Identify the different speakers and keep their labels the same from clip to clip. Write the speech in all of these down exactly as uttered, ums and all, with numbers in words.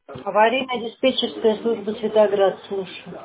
Speaker 1: Аварийно-диспетчерская служба Светоград, слушаю.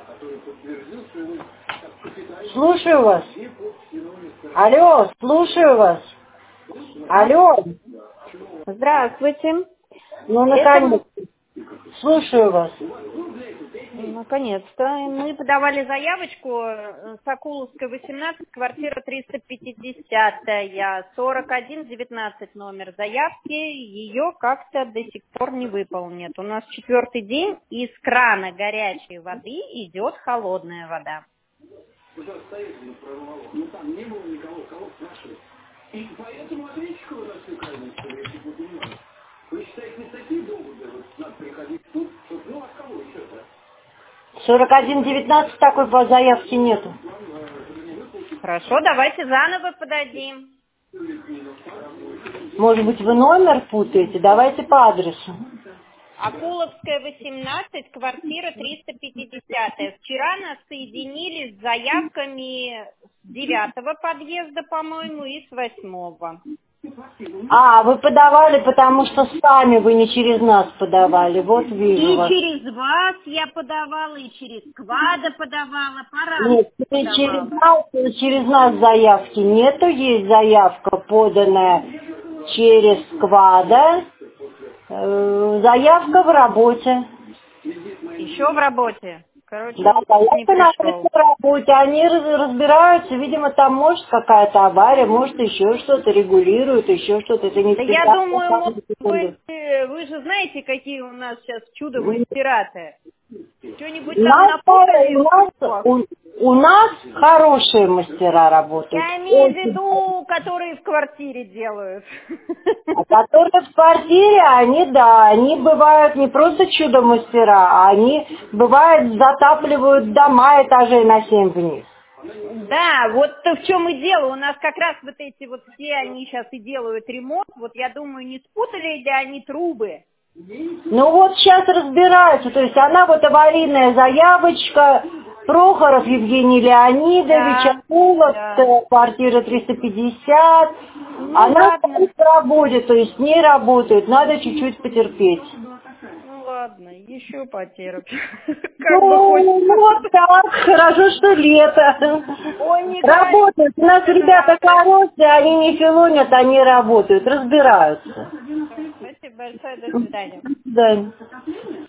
Speaker 1: Слушаю вас. Алло, слушаю вас. Алло.
Speaker 2: Здравствуйте.
Speaker 1: Ну,
Speaker 2: Это
Speaker 1: наконец. Слушаю вас.
Speaker 2: наконец-то. Мы подавали заявочку э, Сокуловская, восемнадцать, квартира триста пятидесятая, сорок один девятнадцать номер заявки. Ее как-то до сих пор не выполнят. У нас четвертый день, из крана горячей воды идет холодная вода.
Speaker 3: И поэтому ответчика у нас уникальная история, если вы понимаете. Вы считаете, не такие доводы, вот надо приходить в суд, чтобы, ну, от кого еще-то?
Speaker 1: сорок один девятнадцать такой по заявке нету.
Speaker 2: Хорошо, давайте заново подадим.
Speaker 1: Может быть, вы номер путаете? Давайте по адресу.
Speaker 2: Акуловская, восемнадцать, квартира триста пятидесятая. Вчера нас соединили с заявками с девятого подъезда, по-моему, и с восьмого.
Speaker 1: А, вы подавали, потому что сами вы не через нас подавали. Вот вижу
Speaker 2: И
Speaker 1: вас.
Speaker 2: через вас я подавала, и через Квада подавала,
Speaker 1: Нет,
Speaker 2: по-разному
Speaker 1: через
Speaker 2: подавала.
Speaker 1: нас, через нас заявки нету. Есть заявка, поданная через Квада. Э, Заявка в работе.
Speaker 2: Еще в работе. Короче,
Speaker 1: Да,
Speaker 2: никто не
Speaker 1: заявка
Speaker 2: пришел.
Speaker 1: находится в работе. Они раз- разбираются. Видимо, там может какая-то авария, может еще что-то регулируют, еще что-то. Это не
Speaker 2: Да я
Speaker 1: специально,
Speaker 2: думаю,
Speaker 1: там,
Speaker 2: может
Speaker 1: секунду.
Speaker 2: быть, э, вы же знаете, какие у нас сейчас чудо-мастера-то. Что-нибудь
Speaker 1: У
Speaker 2: там
Speaker 1: нас,
Speaker 2: напутали
Speaker 1: у,
Speaker 2: в
Speaker 1: нас,
Speaker 2: трубах?
Speaker 1: у, у нас хорошие мастера работают.
Speaker 2: Я имею в
Speaker 1: Очень.
Speaker 2: виду, которые в квартире делают.
Speaker 1: А которые в квартире, они, да, они бывают не просто чудо-мастера, а они, бывают, затапливают дома этажей на семь вниз.
Speaker 2: Да, вот в чем и дело. У нас как раз вот эти вот все, они сейчас и делают ремонт. Вот я думаю, не спутали ли они трубы?
Speaker 1: Ну вот сейчас разбираются, то есть она вот аварийная заявочка, Прохоров Евгений Леонидович,
Speaker 2: Да,
Speaker 1: Акулов,
Speaker 2: да.
Speaker 1: квартира триста пятьдесят,
Speaker 2: Ну
Speaker 1: она
Speaker 2: ладно,
Speaker 1: стоит в работе, то есть не работает, надо чуть-чуть потерпеть.
Speaker 2: ну ладно, еще потерпим. Как бы хоть...
Speaker 1: Ну, ну вот так, хорошо, что лето.
Speaker 2: Ой, не
Speaker 1: Работают, у нас
Speaker 2: говорите,
Speaker 1: ребята
Speaker 2: надо.
Speaker 1: хорошие, они не филонят, они работают, разбираются.
Speaker 2: Спасибо большое, до свидания.
Speaker 1: До свидания.